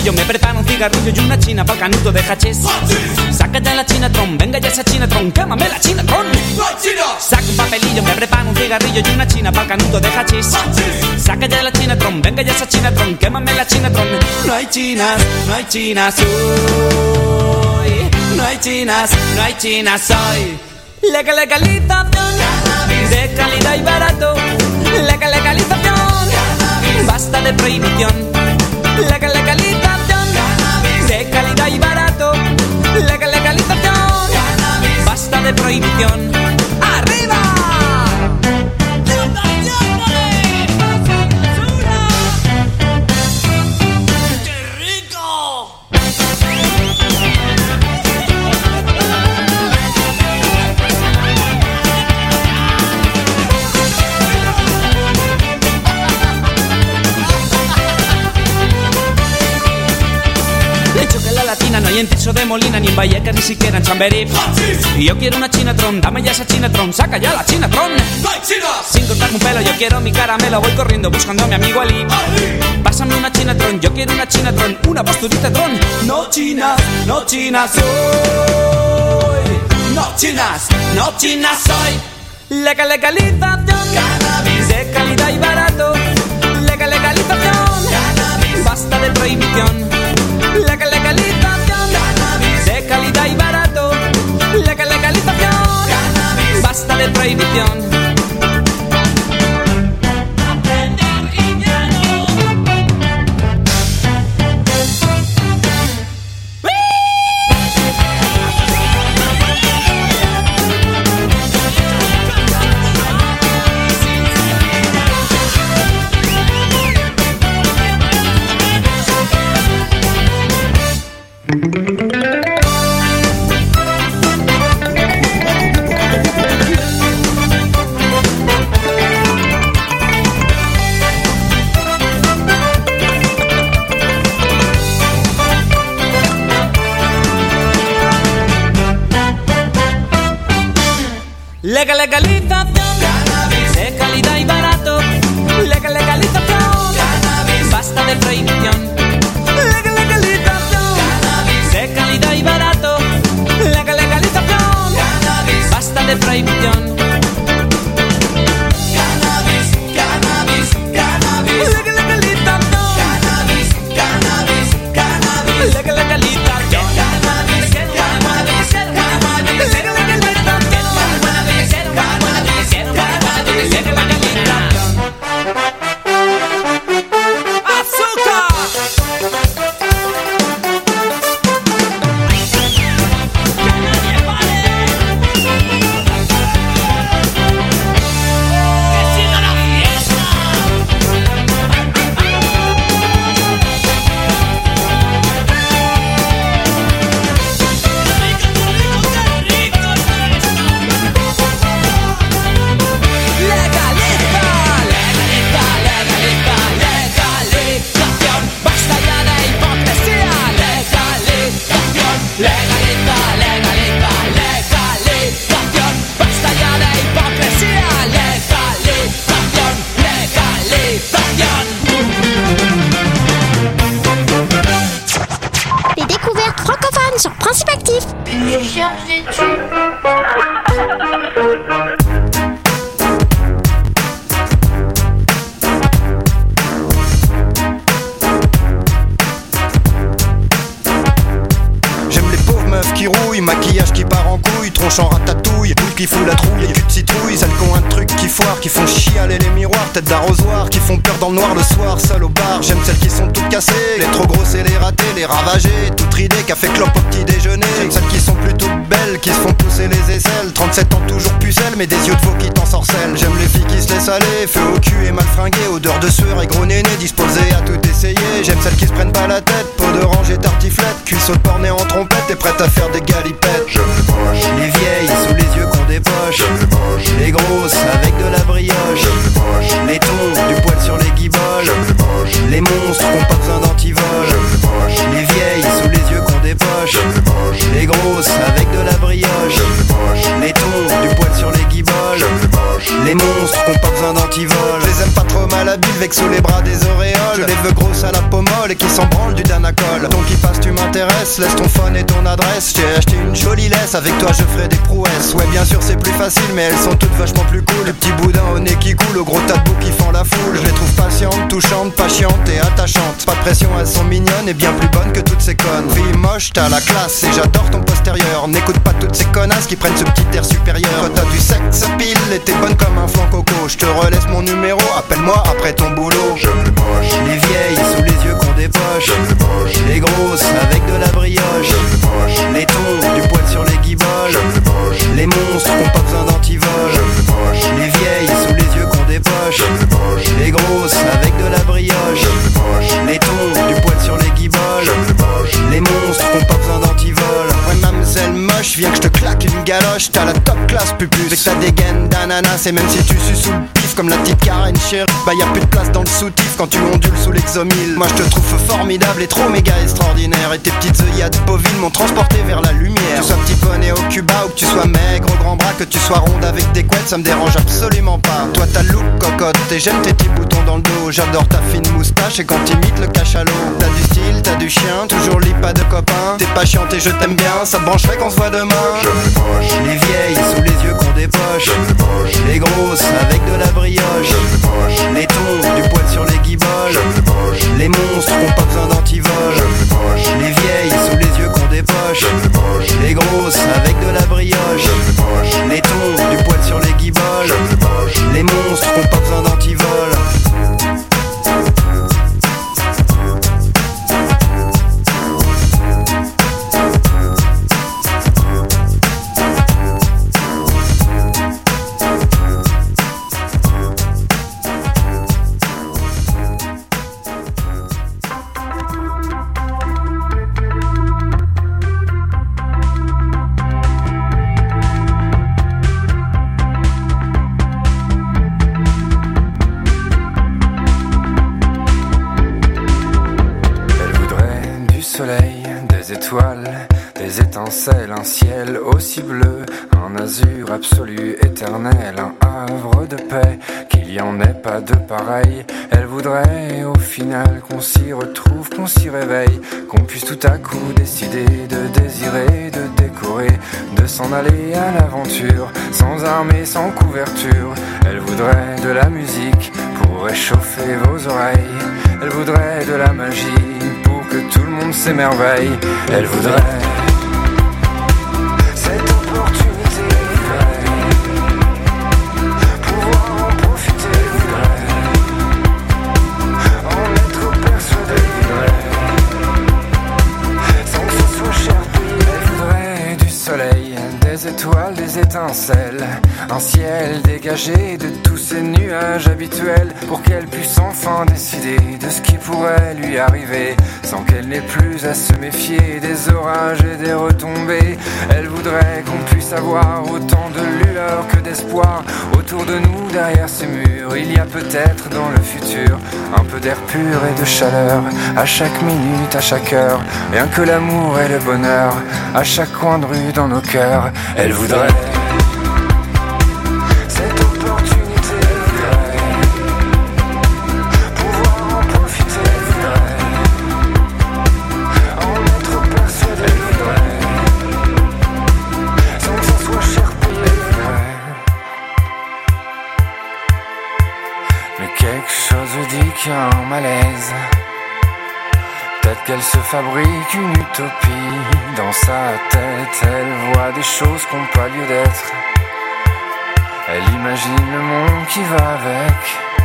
papelillo, me preparo un cigarrillo y una china pa'l canuto de hachís. Saca ya la chinatron, venga ya esa chinatron, quémame la chinatron. Saca un papelillo, me preparo un cigarrillo y una china pa'l canuto de hachís. Saca ya la chinatron, venga ya esa chinatron, quémame la chinatron. No hay chinas, hoy. No hay chinas hoy. Legalización de calidad y barato. Legalización, basta de prohibición. Legalización de calidad y barato. Legalización, basta de prohibición. ¡Arriba! No hay en Tirso de Molina, ni en Vallecas, ni siquiera en Chamberí. Y yo quiero una chinatron, dame ya esa chinatron, saca ya la chinatron. Sin cortarme un pelo, yo quiero mi caramelo, voy corriendo buscando a mi amigo Ali. Pásame una chinatron, yo quiero una chinatron, una posturita tron. No chinas hoy. No chinas hoy. Legalización, cannabis de calidad y barato. Legalización, cannabis, basta de prohibición. Legalización, de calidad y barato. Legalización, cannabis, basta de prohibición. Legalización, cannabis, de calidad y barato. Legalización, cannabis, basta de prohibición. Legalización, cannabis, de calidad y barato. Legalización, cannabis, basta de prohibición. Cannabis, cannabis, cannabis. Legalización, cannabis, cannabis, cannabis. Legalización, cannabis, cannabis, cannabis. Maquillage qui part en couille, tronche en ratatouille, boule qui fout la trouille, cul de citrouille, celles qui ont un truc qui foire, qui font chialer les miroirs, tête d'arrosoir, qui font peur dans le noir le soir, seul au bar. J'aime celles qui sont toutes cassées, les trop grosses et les ratées, les ravagées, toutes ridées, café clope au petit déjeuner. J'aime celles qui sont plutôt belles, qui se font pousser les aisselles, 37 ans toujours pucelles, mais des yeux de veau qui t'ensorcellent. J'aime les filles qui se laissent aller, feu au cul et mal fringuées, odeur de sueur et gros néné, disposées à tout essayer. J'aime celles qui se prennent pas la tête, peau d'orange et tartiflette, cuisses au porné en trompette et prêtes à faire des galipettes. J'aime les moches, les vieilles sous les yeux qu'on dépoche. J'aime les moches, les grosses avec de la brioche. J'aime les moches, les tons, du poil sur les guiboles. J'aime les moches, les monstres qui ont pas besoin d'antivol. J'aime les moches, les vieilles sous les yeux qu'on dépoche. J'aime les moches, les grosses avec de la brioche. J'aime les moches, les tons, du poil sur les guiboles. J'aime les moches, les monstres qui ont pas besoin d'antivol. Je les aime pas trop malhabiles, avec sous les bras des auréoles. Je les veux grosses à la peau molle et qui s'en branlent du Danacol. Ton qui passe tu m'intéresses, laisse ton phone et ton adresse. J'ai acheté une jolie laisse, avec toi je ferai des prouesses. Ouais bien sûr c'est plus facile mais elles sont toutes vachement plus cool. Les petits boudins au nez qui coulent, au gros tas de boue qui font la foule. Je les trouve patientes, touchantes, patientes et attachantes. Pas de pression, elles sont mignonnes et bien plus bonnes que toutes ces connes. Fille moche, t'as la classe et j'adore ton postérieur. N'écoute pas toutes ces connasses qui prennent ce petit air supérieur. Quand t'as du sexe à pile et t'es bonne comme un flan coco. Je te relaisse mon numéro, appelle-moi après ton boulot. J'aime les moches, les vieilles sous les yeux qu'on dépoche. j'aime les moches, Les grosses avec de la brioche. j'aime les moches, Les tons, du poil sur les guiboles. j'aime les moches, Les monstres qui ont pas besoin d'antivol. j'aime les moches, Les vieilles sous les yeux qu'on dépoche. j'aime les moches, Les grosses avec de la brioche. j'aime les moches, Les tons, du poil sur les guiboles. j'aime les moches, Les monstres qui ont pas besoin d'antivol. Ouais mademoiselle moche, viens que je te claque une galoche. T'as la top classe pupus, avec ta dégaine d'ananas. Et même si tu sues sous le pif comme la petite Karen chérie, bah y'a plus de place dans le soutif quand tu ondules sous l'exomile. Moi je te trouve formidable et trop méga extraordinaire. Et tes petites œillades bovines m'ont transporté vers la lumière. Que tu sois petit poney au Cuba ou que tu sois maigre au grand bras, que tu sois ronde avec des couettes, ça me dérange absolument pas. Toi t'as le look cocotte et j'aime tes petits boutons dans le dos. J'adore ta fine moustache et quand t'imites le cachalot. T'as du style, t'as du chien, toujours lit pas de copain. T'es pas chiante et je t'aime bien, ça te brancherait qu'on se voit demain. j'aime les moches, Les vieilles sous les yeux qu'on dépoche. j'aime les moches, Les grosses avec de la brioche. j'aime les moches, Les tons, du poil sur les guiboles. j'aime les moches, Les monstres qui ont pas besoin d'antivol. j'aime les moches, Les vieilles sous les yeux qu'on dépoche. j'aime les moches, Les grosses avec de la brioche. j'aime les moches, Les tons, du poil sur les guiboles. j'aime les moches. Les monstres qui ont pas besoin d'antivol. Des étincelles, un ciel aussi bleu, un azur absolu, éternel, un havre de paix, qu'il y en ait pas de pareil. Elle voudrait au final qu'on s'y retrouve, qu'on s'y réveille, qu'on puisse tout à coup décider de désirer, de décorer, de s'en aller à l'aventure, sans armes et sans couverture. Elle voudrait de la musique pour réchauffer vos oreilles. Elle voudrait de la magie pour que tout le monde s'émerveille. Elle voudrait cette opportunité, pouvoir en profiter, en être persuadé, sans que ce soit cher payé. Elle voudrait du soleil, des étoiles, des étincelles, un ciel dégagé de tous ces nuages habituels, pour qu'elle puisse enfin décider de ce qui pourrait lui arriver, sans qu'elle n'ait plus à se méfier des orages et des retombées. Elle voudrait qu'on puisse avoir autant de lueur que d'espoir autour de nous, derrière ces murs. Il y a peut-être dans le futur un peu d'air pur et de chaleur, à chaque minute, à chaque heure, rien que l'amour et le bonheur, à chaque coin de rue dans nos cœurs. Elle voudrait cette opportunité, pouvoir en profiter, en être persuadé, sans que ça soit cher payé. Mais quelque chose dit qu'il y a un malaise. Peut-être qu'elle se fabrique une utopie dans sa tête. Elle voit des choses qui n'ont pas lieu d'être. Elle imagine le monde qui va avec.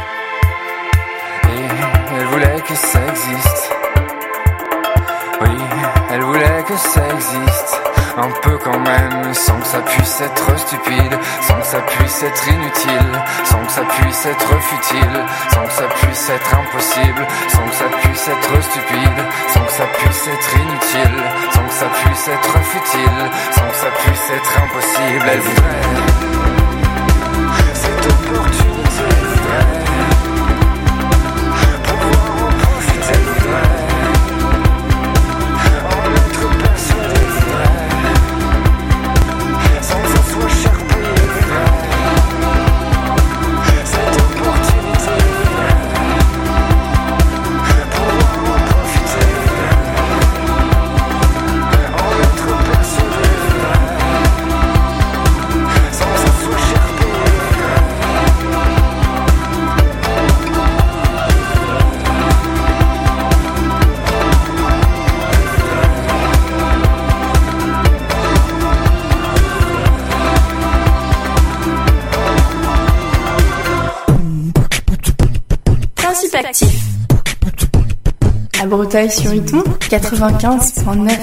Et elle voulait que ça existe. Oui, elle voulait que ça existe. Un peu quand même, sans que ça puisse être stupide, sans que ça puisse être inutile, sans que ça puisse être futile, sans que ça puisse être impossible, sans que ça puisse être stupide, sans que ça puisse être inutile, sans que ça puisse être futile, sans que ça puisse être impossible. Elle voudrait cette opportunité, pouvoir en profiter, en être persuadé, sans que ça soit cher payé. Cette à Breteuil-sur-Iton, 95.9.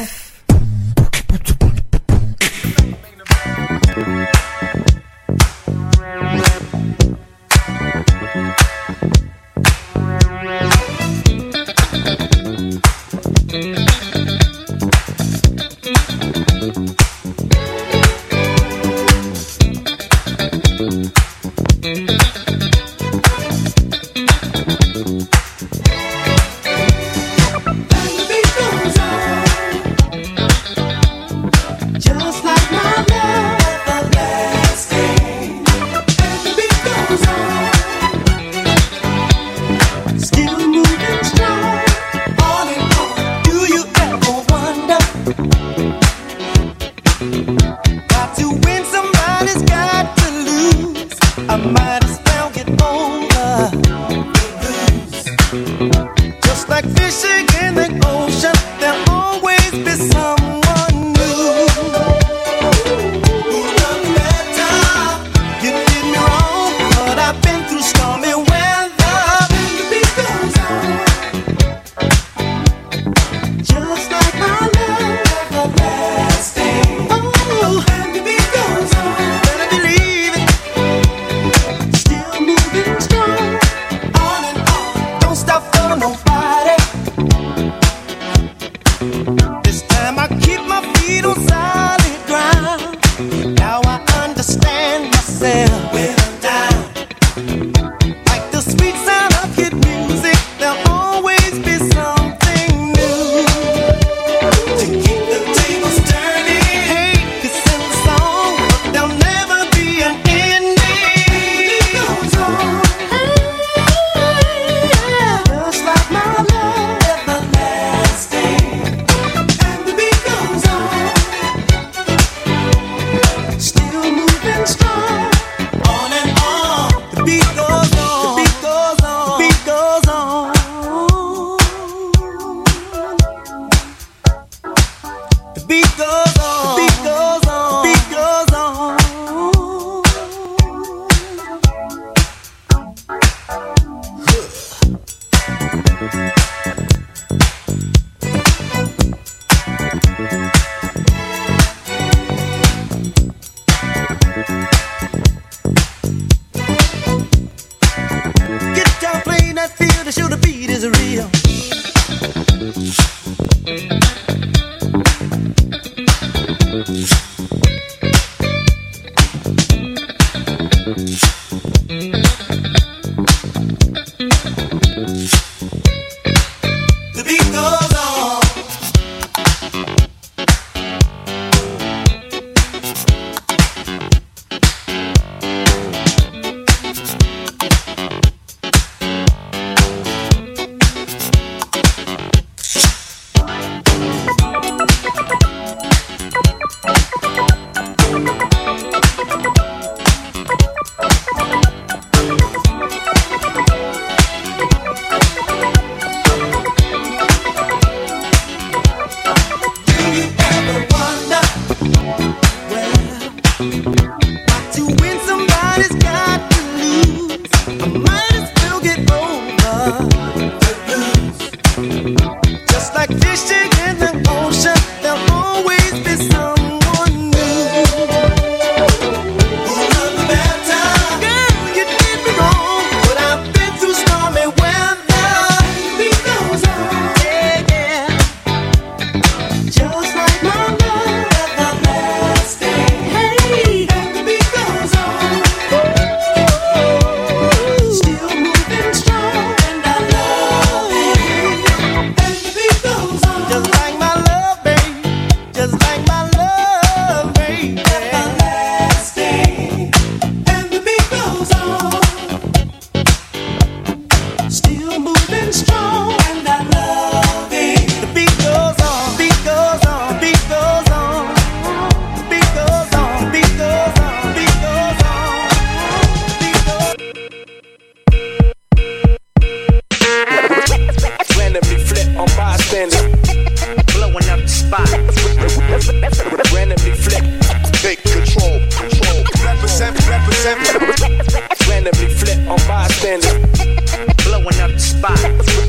Randomly flip on bystanders. blowing up the spot.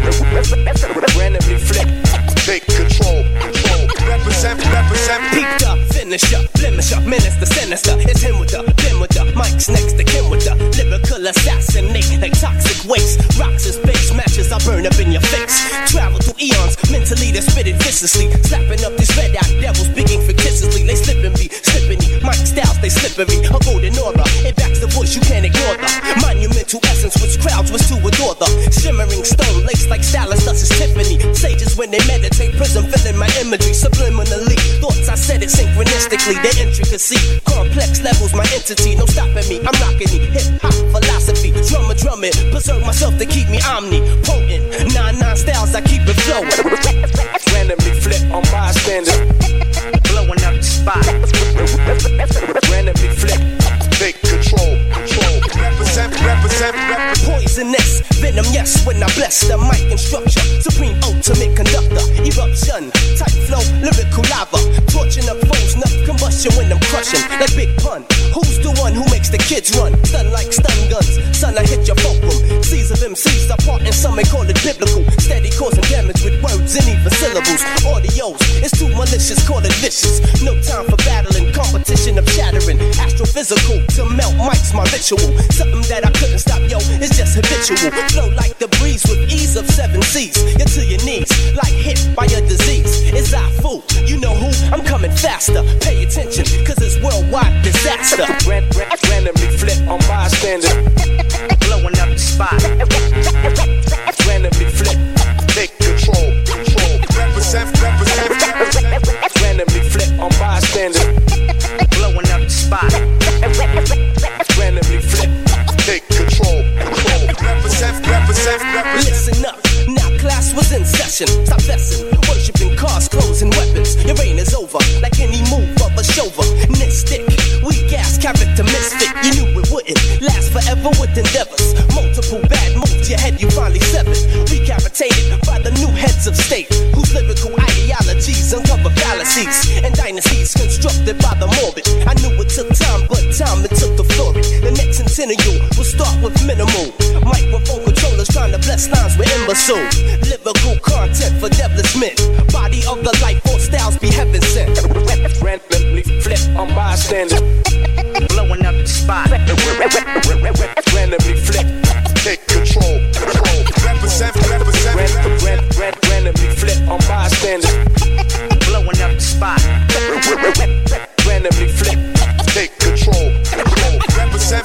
Randomly flip, take control. Represent. Peeped up, finish up, blemish up, menace the sinister. It's him with the, them with the, Mike's next to Kim with the lyrical assassinate like toxic waste. Rocks is base matches, I burn up in your face. Travel through eons, mentally they spit it viciously. Slapping up these red eyed devils, speaking fictitiously. They slipping me, Mike styles, they slippery. A golden aura, it backs the voice, you can't ignore the monumental essence, which crowds was to adore the shimmering stone, laced like stylus, thus is Tiffany. Sages when they meditate, prism filling my imagery subliminally. Thoughts I said it synchronistically, the intricacy, complex levels, my entity, no stopping me. I'm rocking the hip hop philosophy, drumming, preserve myself to keep me omnipotent. 9 styles, I keep it flowing. Randomly flip on bystanders, Blowing up the spot. randomly flip, take control. Represent. Poisonous, venom, yes, when I bless the mic and structure. Supreme ultimate conductor, eruption, tight flow, lyrical lava. Torching up foes, enough combustion when I'm crushing. Like Big Pun, who's the one who makes the kids run? Stun like stun guns, son, I hit your fulcrum. Seas of MCs apart and some may call it biblical. Steady causing damage with words and even syllables. Audios, it's too malicious, call it vicious. No time for battling, competition of shattering. Astrophysical, to melt mics, my ritual. Something that I couldn't stop, yo, it's just habitual. Flow like the breeze with ease of 7 seas. You're to your knees, like hit by a disease. It's I fool, you know who? I'm coming faster. Pay attention, cause it's worldwide disaster. Randomly flip on bystanders, Blowing up the spot. randomly flip, take control. Represent. Randomly flip on bystanders, Blowing up the spot. randomly flip, take control. Represent. Listen up, now class was in session. Stop fessing, worshipping cars, clothes, and weapons. Your reign is over, like any move of a chauvinistic. Weak ass character misfit, you knew it wouldn't last forever with endeavors. Multiple bad moves, your head you finally severed. Recapitated by the new heads of state, whose lyrical ideologies uncover fallacies and dynasties constructed by the morbid. I knew it took time, but time it took to flourish. The next centennial will start with minimal microphone controllers trying to bless lines with imbecile lyrical content for devilish men. Body of the life, all styles be heaven sent. Randomly flip on bystanders, Blowing up the spot. randomly flip, take control. Represent. Randomly flip on bystanders, Blowing up the spot. randomly flip, take control. Represent.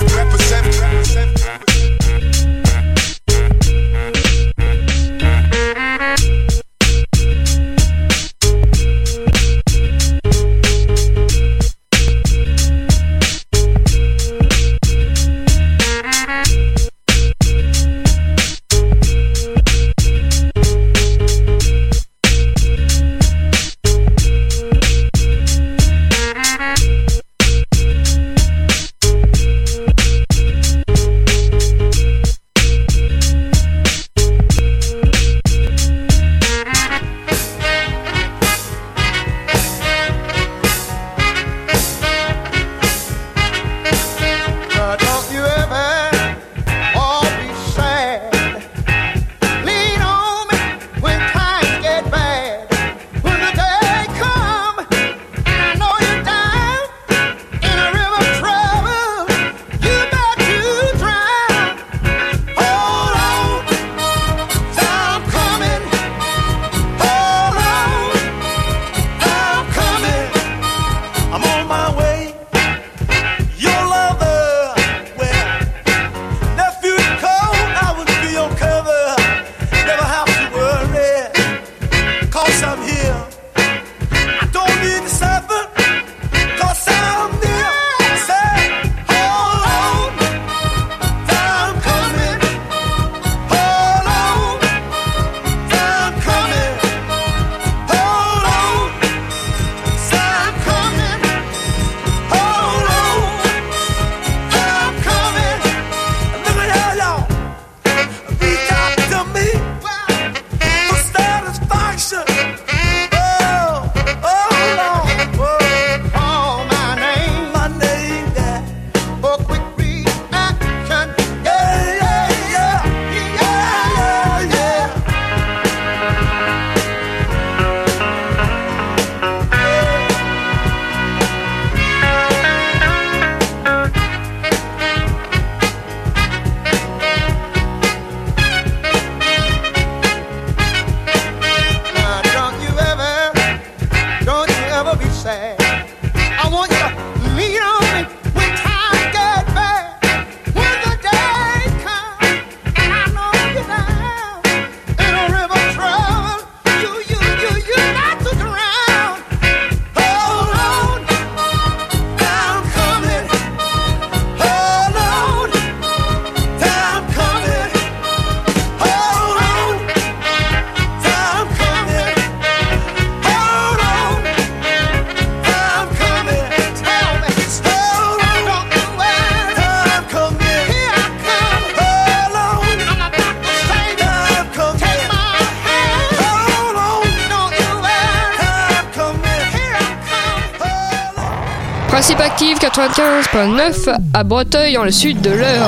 Antip Active 95.9 à Breteuil, dans le sud de l'Eure.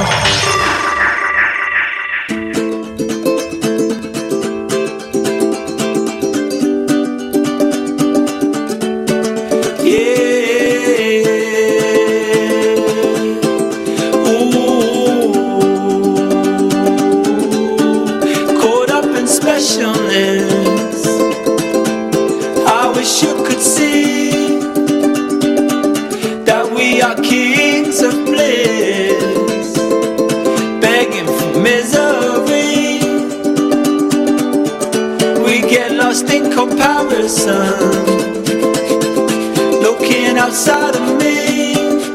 Looking outside of me,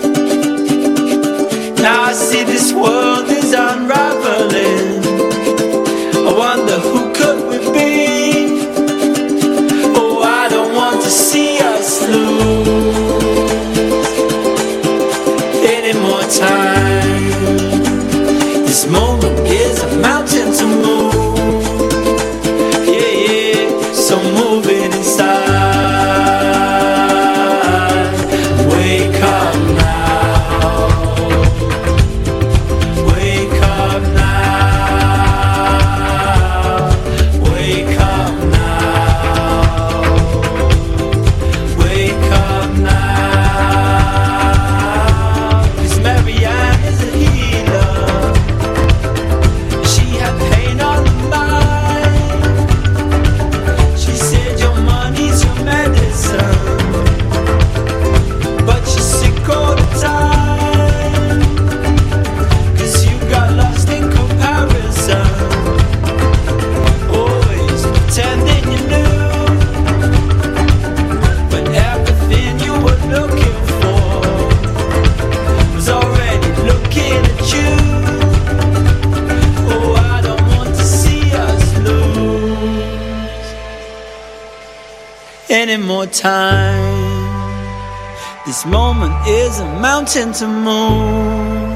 now I see this world is unraveling. I wonder who could we be? Oh, I don't want to see us lose any more time. This moment is a mountain to move. So move it inside. Wake up now. Wake up now. Wake up now. Wake up now. 'Cause Marianne is a healer. She had pain on the mind. She said your money's your medicine, but you're sick all the time, 'cause you got lost in comparison, always pretending you knew, when everything you were looking for was already looking at you. Oh, I don't want to see us lose any more time. This moment is a mountain to move,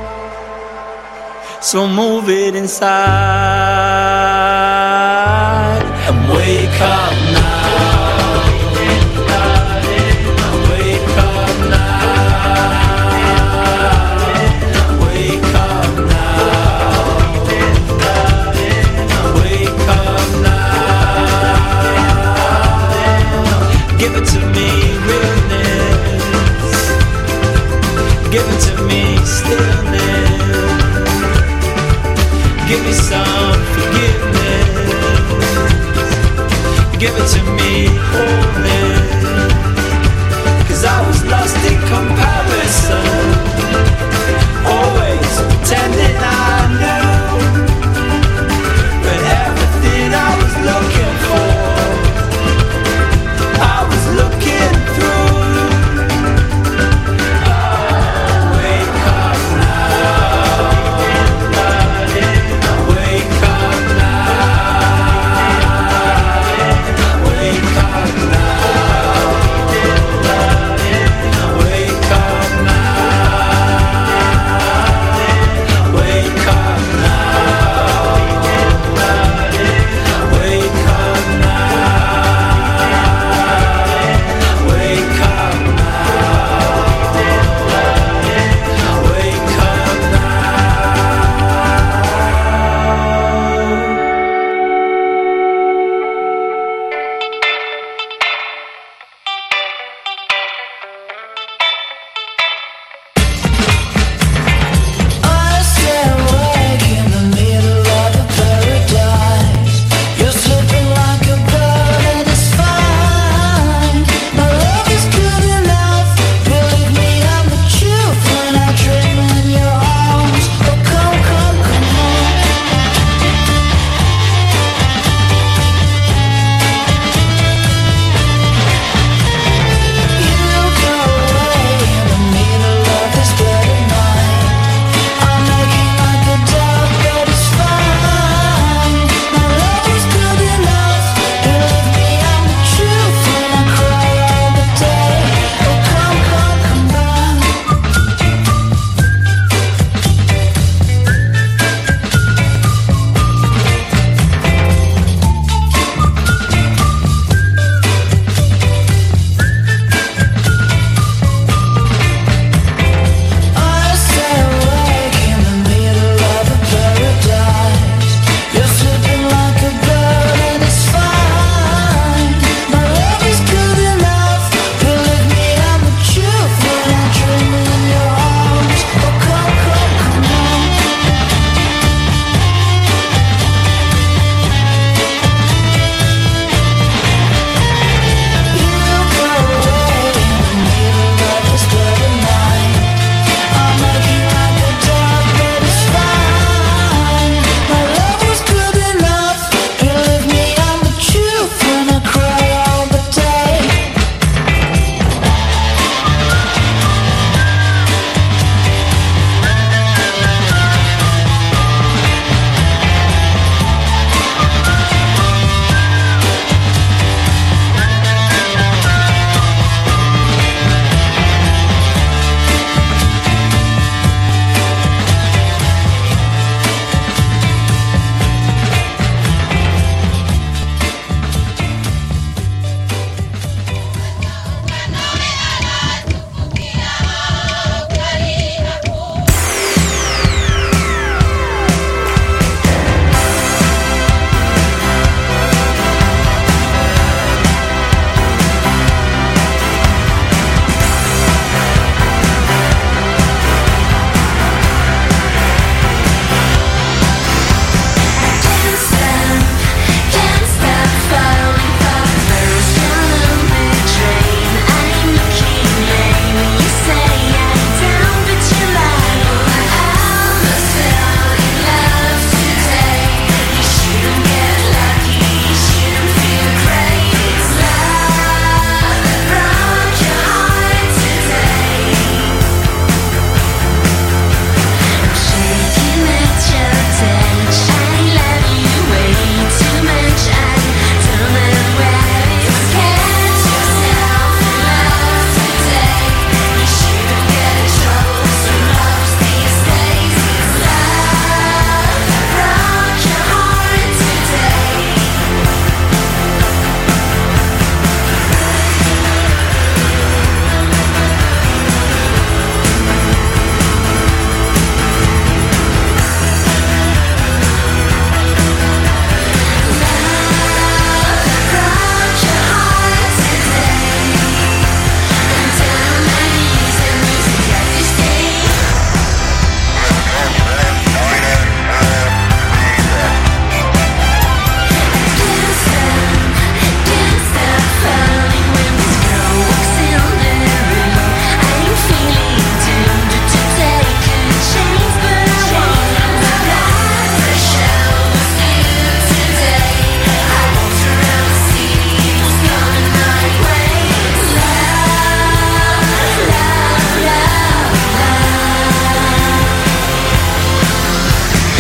so move it inside and wake up now. Wake up now. Wake up now. Wake up now. Give it to me, realness. Give it to me, stillness. Give me some forgiveness. Give it to me, wholeness. 'Cause I was lost in comparison.